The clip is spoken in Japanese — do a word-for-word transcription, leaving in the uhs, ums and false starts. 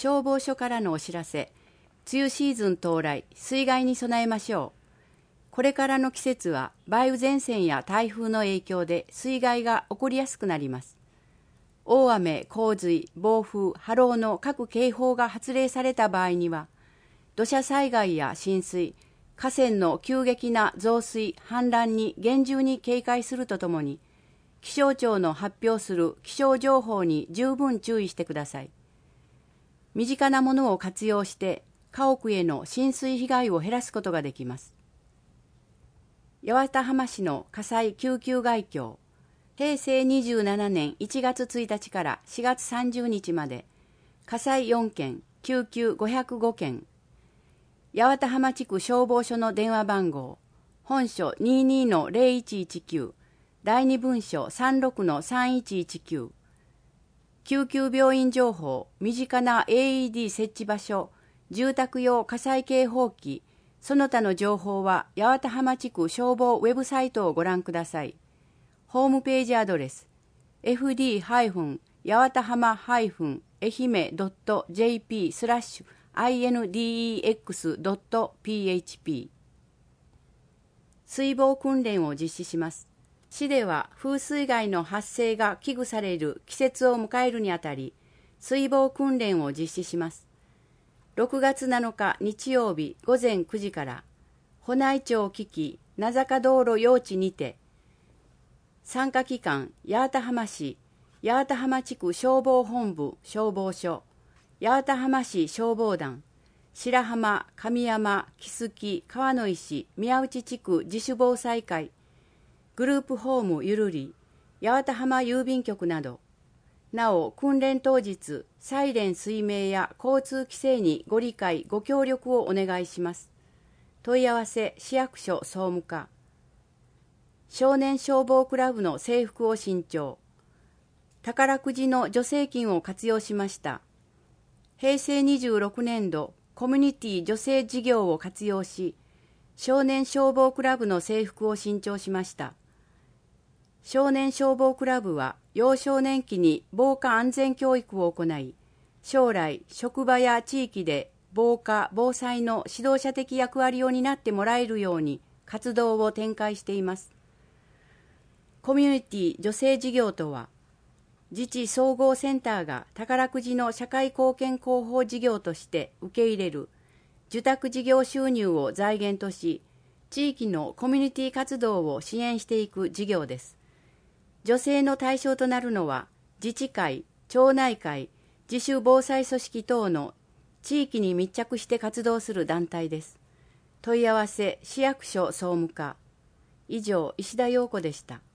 消防署からのお知らせ。梅雨シーズン到来、水害に備えましょう。これからの季節は梅雨前線や台風の影響で水害が起こりやすくなります。大雨、洪水、暴風、波浪の各警報が発令された場合には、土砂災害や浸水、河川の急激な増水、氾濫に厳重に警戒するとともに、気象庁の発表する気象情報に十分注意してください。身近なものを活用して家屋への浸水被害を減らすことができます。八幡浜市の火災救急概況。へいせいにじゅうななねんいちがつついたちからしがつさんじゅうにちまで、火災よんけん、救急ごひゃくごけん。八幡浜地区消防署の電話番号、本署 にじゅうにのゼロいちいちきゅう、第二分署 さんじゅうろくのさんいちいちきゅう。救急病院情報、身近な エーイーディー 設置場所、住宅用火災警報器、その他の情報は八幡浜地区消防ウェブサイトをご覧ください。ホームページアドレス エフディー 八幡浜 愛媛 ドット ジェーピー スラッシュ アイエヌディーイーエックス ドット ピーエイチピー。 水防訓練を実施します。市では風水害の発生が危惧される季節を迎えるにあたり、水防訓練を実施します。ろくがつなのか日曜日ごぜんくじから、保内町危機名坂道路用地にて、参加機関、八幡浜市、八幡浜地区消防本部消防署、八幡浜市消防団、白浜、神山、木月、川の石、宮内地区自主防災会、グループホームゆるり、八幡浜郵便局など、なお訓練当日、サイレン水明や交通規制にご理解、ご協力をお願いします。問い合わせ市役所総務課。少年消防クラブの制服を新調。宝くじの助成金を活用しました。へいせいにじゅうろくねんどコミュニティ助成事業を活用し、少年消防クラブの制服を新調しました。少年消防クラブは幼少年期に防火安全教育を行い、将来職場や地域で防火・防災の指導者的役割を担ってもらえるように活動を展開しています。コミュニティ助成事業とは、自治総合センターが宝くじの社会貢献広報事業として受け入れる受託事業収入を財源とし、地域のコミュニティ活動を支援していく事業です。助成の対象となるのは、自治会、町内会、自主防災組織等の地域に密着して活動する団体です。問い合わせ市役所総務課。以上、石田陽子でした。